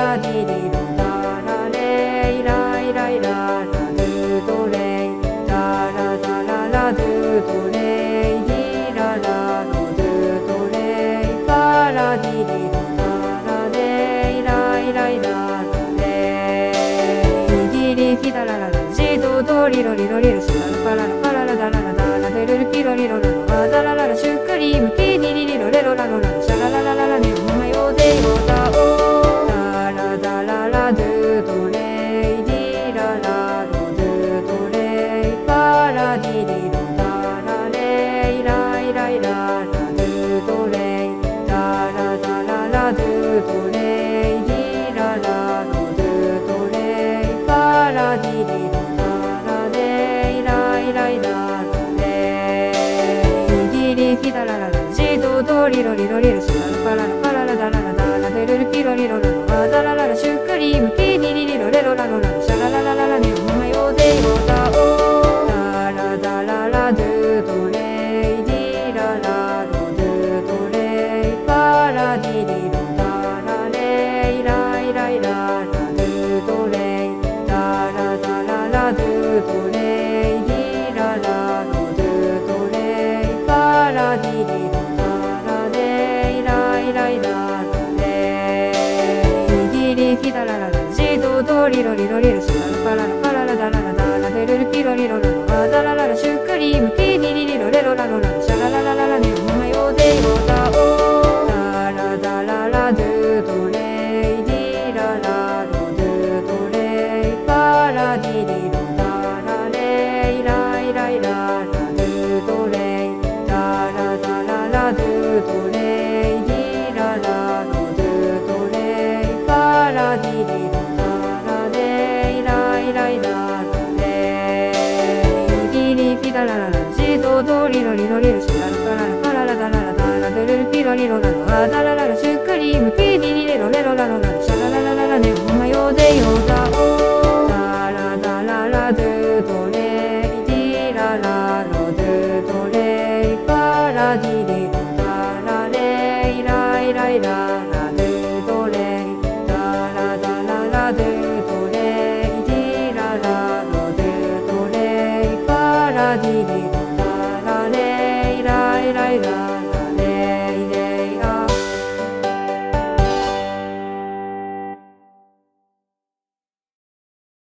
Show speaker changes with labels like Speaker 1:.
Speaker 1: ラディリロダラレイライライララドゥドレイダラダララドゥドレイディララロドゥドレイパラディリロダラレイライライララレイディリフィダラララジドドリロリロリロシラルパララパララダララダラデルルピロリロラロワダラララシュークリームピーディリリロレロラロラシャラララララネオマヨデヨダオダラダララドゥドレイディララロドゥドレイパラディリロダラレイライライララドゥドレイダラダララドゥドレイディララロドゥドレイパラディリロダラレイライライララレイディリフィダラララジドドリロリロリロシラルパララパララダララダラデルルピロリロラロワダラララシュークリームピーディリリロレロラロラシャラララララネオマヨデヨダオダラダララドゥドレイディララロドゥドレイパラディリロダラレイライライララドゥドレイダラダララドゥドレイディララロドゥドレイパラディリロダラレイライライララレイディリフィダラララジドドリロリロリロシラルパララパララダララダラデルルピロリロラロワダラララシュークリームピーディリリロレロラロラシャラララララネオマヨデヨダオダラダララドゥドレイディララロドゥドレイパラディリロダラレイライライララドゥドレイダラダララドゥドレイディララロドゥドレイパラディリロダラレイライライララレイディリフィダラララジドドリロリロリロシラルパララパララダララダラデルルピロリロラロワダラララシュークリームピーディリリロレロラロラシャラララララネオマヨデヨダオダラダララドゥドレイディララロドゥドレイパラディリロダラレイライライララドゥドレイダラダララドゥドレイディララロドゥドレイパラディリロダラレイライライラ